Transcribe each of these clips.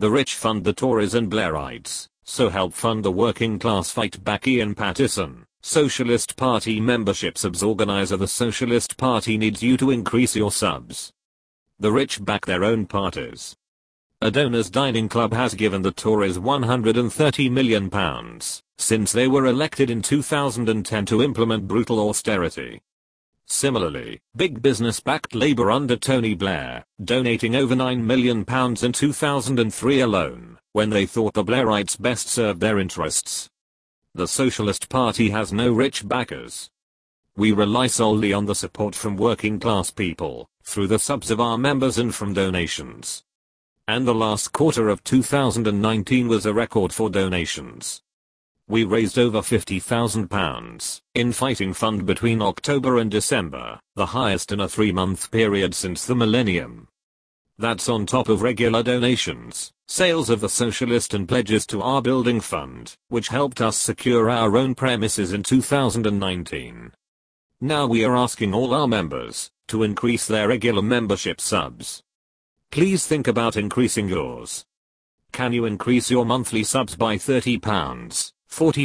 The rich fund the Tories and Blairites, so help fund the working class. Fight back. Ian Pattison, Socialist Party membership subs organizer. The Socialist Party needs you to increase your subs. The rich back their own parties. A donors' dining club has given the Tories £130 million since they were elected in 2010 to implement brutal austerity. Similarly, big business backed Labour under Tony Blair, donating over £9 million in 2003 alone, when they thought the Blairites best served their interests. The Socialist Party has no rich backers. We rely solely on the support from working class people, through the subs of our members and from donations. And the last quarter of 2019 was a record for donations. We raised over £50,000 in Fighting Fund between October and December, the highest in a 3-month period since the millennium. That's on top of regular donations, sales of the Socialist and pledges to our building fund, which helped us secure our own premises in 2019. Now we are asking all our members to increase their regular membership subs. Please think about increasing yours. Can you increase your monthly subs by £30, £40,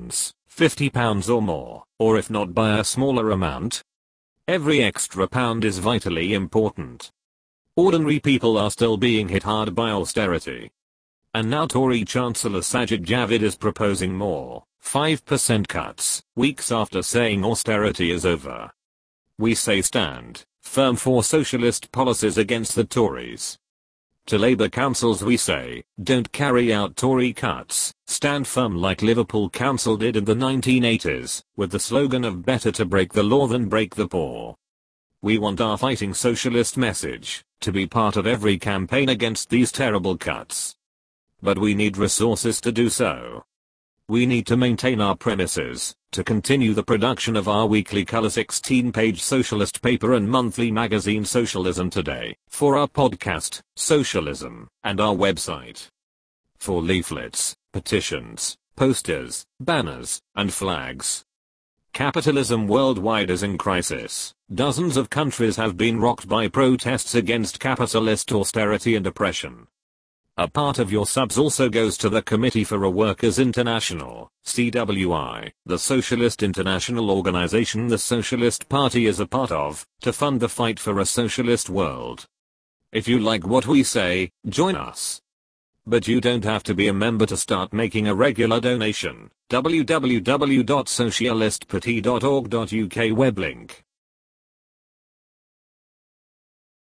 £50 or more, or if not by a smaller amount? Every extra pound is vitally important. Ordinary people are still being hit hard by austerity. And now Tory Chancellor Sajid Javid is proposing more 5% cuts, weeks after saying austerity is over. We say stand firm for socialist policies against the Tories. To Labour councils we say, don't carry out Tory cuts, stand firm like Liverpool Council did in the 1980s, with the slogan of better to break the law than break the poor. We want our fighting socialist message to be part of every campaign against these terrible cuts. But we need resources to do so. We need to maintain our premises, to continue the production of our weekly color 16-page socialist paper and monthly magazine Socialism Today, for our podcast, Socialism, and our website. For leaflets, petitions, posters, banners, and flags. Capitalism worldwide is in crisis. Dozens of countries have been rocked by protests against capitalist austerity and oppression. A part of your subs also goes to the Committee for a Workers' International, CWI, the socialist international organization the Socialist Party is a part of, to fund the fight for a socialist world. If you like what we say, join us. But you don't have to be a member to start making a regular donation. www.socialistparty.org.uk web link.